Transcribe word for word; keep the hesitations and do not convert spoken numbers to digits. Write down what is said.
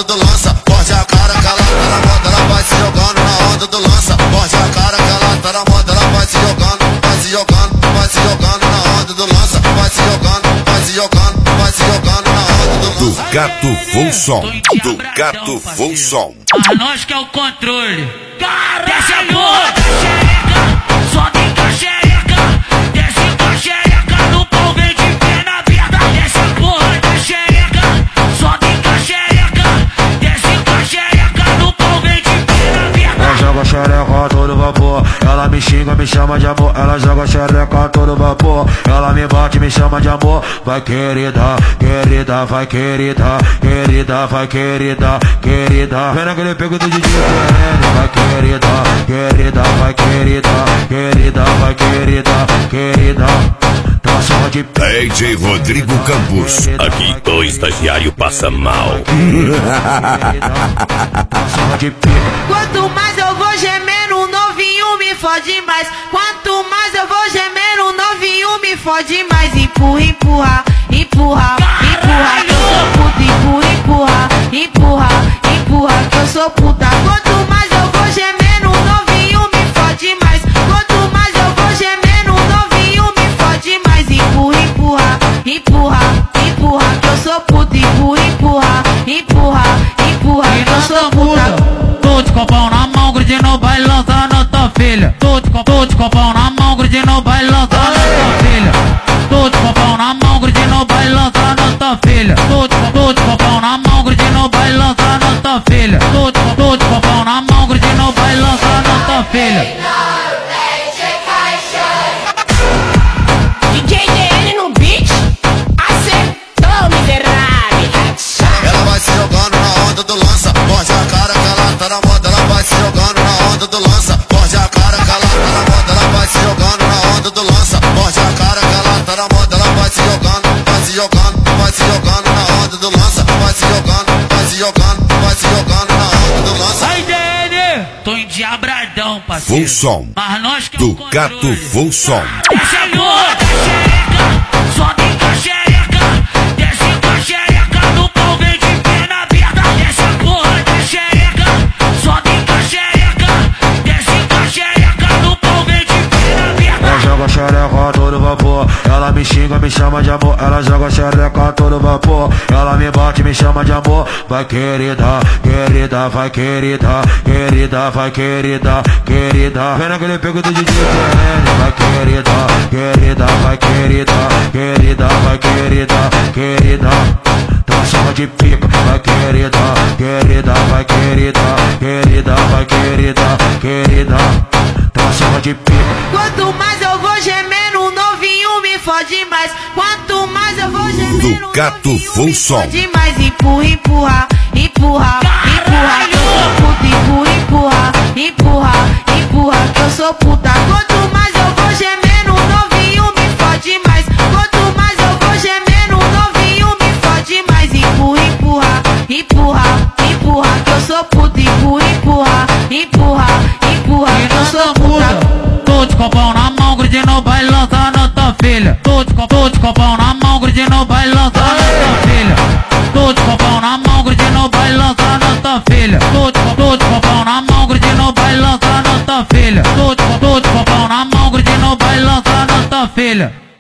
do lança. Morde a cara que ela tá na moda, ela vai se jogando na onda do lança. Morde a cara que ela tá na moda, ela vai se jogando, vai se jogando, vai se jogando na onda do lança. Vai se jogando, vai se jogando, vai se jogando na onda do lança. Do gato full som, do gato full som. Mas nós que é o controle. Desce a porra da xereca, só tem com a xereca. Desce com a xereca, no pau vem de perna aberta. Desce a porra da xereca, só tem com a xereca. Desce com a xereca, no pau vem de perna aberta. Ela joga xereca a todo vapor, ela me xinga, me chama de amor. Ela joga xereca a todo vapor, ela me bate, me chama de amor. Vai querida, querida, vai querida, querida, vai querida, querida. Vem naquele pego do D J querendo. Vai querida, querida, vai querida, querida, vai querida, querida. Tá só de D J Rodrigo Campos. Aqui o estagiário passa mal. só de pico. Quanto mais eu vou gemendo, o novinho me fode mais. Quanto mais eu vou gemendo, o novinho me fode mais. Empurra, empurra, empurra, empurra, que eu sou puta. Empurra, empurra, empurra, empurra, que eu sou puta. Quanto mais eu vou gemendo, o novinho me fode mais. Quanto mais eu vou gemendo, o novinho me fode mais. Empurra, empurra, empurra, empurra, que eu sou puta. Empurra, empurra, empurra, empurra, que eu sou puta. Tô de copão na mão, grudinho no baile, lançando tua filha. Tô de, tô de copão na mão, grudinho no baile, lançando tua filha. Tô de copão na mão, grudinho no baile, lançando tua filha. Tô de, tô de copão na mão, grudinho no baile, lançando tua filha. Tô de, tô de copão na mão, grudinho no baile, lançando tua filha. D J D L no beat, acertou, miserável. Ela vai se jogando na onda do lança. Morde a cara que ela tá na moda, ela vai se jogando na onda do lança. Morde a cara que ela tá na moda, ela vai se jogando na onda do lança. Morde a cara que ela tá na moda, ela vai se jogando, vai se jogando, vai se jogando na onda do lança. Vai se jogando, vai se jogando, vai se jogando na onda do lança. Sai dele! Tô endiabradão, parceiro. Full som, Mas nós que é o do gato controle. full som. Desce a porra da xereca, só tem com a xereca. Desce com a xereca, no pau vem de perna aberta. Desce a porra da xereca, só tem com a xereca. Desce com a xereca, no pau vem de perna aberta. Ela joga xereca a todo vapor, ela me xinga, me chama de amor. Ela joga xereca a todo vapor, ela me bate, me chama de amor. Vai querida, querida, vai querida, querida, vai querida, querida. Vem naquele pego do D J querendo. Vai querida, querida, vai querida, querida, vai querida, querida. Tá só de pico. Vai querida, querida, vai querida, querida, vai querida, querida. Tá só de pico. Quanto mais eu vou gemendo, o novinho me fode mais. Quanto mais eu vou gemendo, Do o gato novinho full me som. fode mais. Empurra, empurra, empurra, empurra, que eu sou puta. Empurra, empurra, empurra, empurra, que eu sou puta. Quanto mais eu vou gemendo, o novinho me fode mais. Quanto mais eu vou gemendo, o novinho me fode mais. Empurra, empurra, empurra, empurra, que eu sou puta. Empurra, empurra, empurra, empurra, que eu sou puta. Tô de copão na mão, grudinho no baile, lançando tua filha. Tô de, tô de copão na mão, grudinho no baile, lançando tua filha. Tô de copão na mão, grudinho no baile, lançando tua filha. Tô de, tô de copão na mão, grudinho no baile, lançando tua filha. Tô de, tô de copão na mão, grudinho no baile, lançando tua filha.